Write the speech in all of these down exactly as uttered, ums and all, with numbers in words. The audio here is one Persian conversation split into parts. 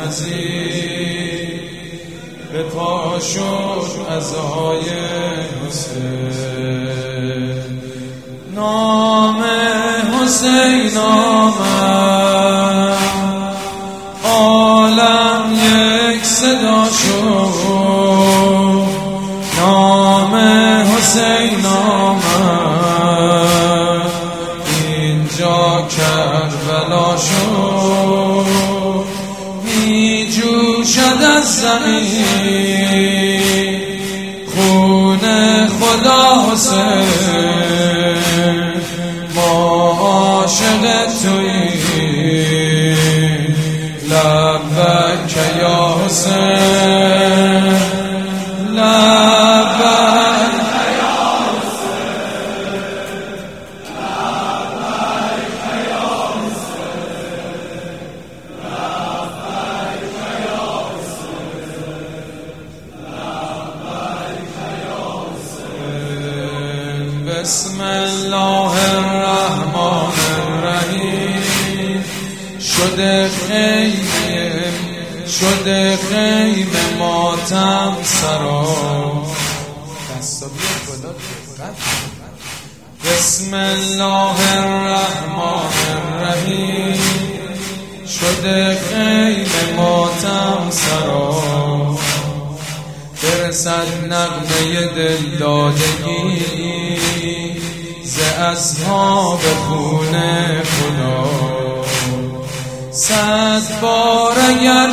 یزید به پا شد عزای حسین. نام حسین آمد عالم یک صدا شد. نام حسین آمد اینجا کربلا شد. می جوشد از زمین خون خدا حسین. ما عاشق توییم لبک یا حسین، لبک یا حسین، لبک یا حسین، لبک یا حسین، لبک یا حسین. بسم الله الرحمن الرحیم. شده خیمه شده خیمه ماتم سرا. بسم الله الرحمن الرحیم. شده خیمه ماتم سرا. برسد نغمه دلدادگی ز اصحاب خون خدا. صد بار اگر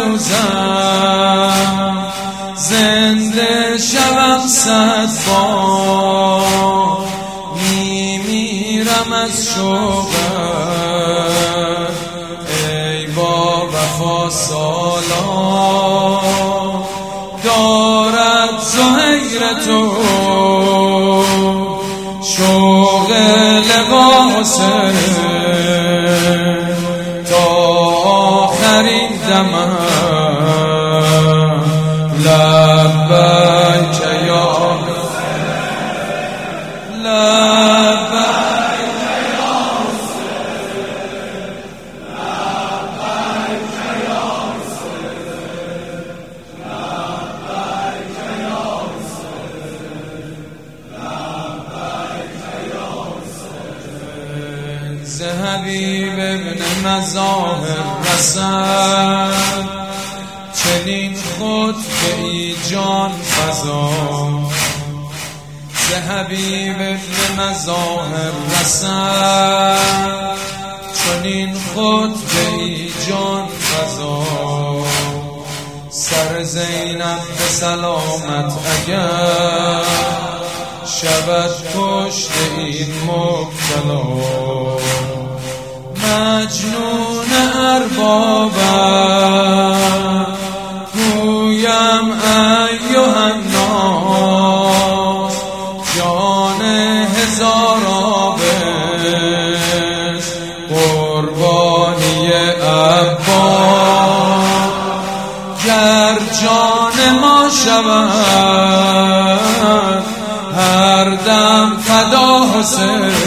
سوزم زنده شوم، صد بار میمیرم از شوقت ای با وفا سالار. دارد زهیر تو شوق لقا حسین تا آخرین دمم. لبک یا حسین، لبک یا حسین، لبک یا حسین، لبک یا حسین، لبک یا حسین. ز حبیب ابن مظاهر رسد چنین خطبه ای جان فزا. ز حبیب ابن مظاهر رسد چنین خطبه ای جان فزا. سر زینب به سلامت اگر شود کشت این مبتلا. مجنون اربابم گویم ایها الناس. جان هزار آبش قربانی عباس. گر جان ما شود هر دم فدا حسین.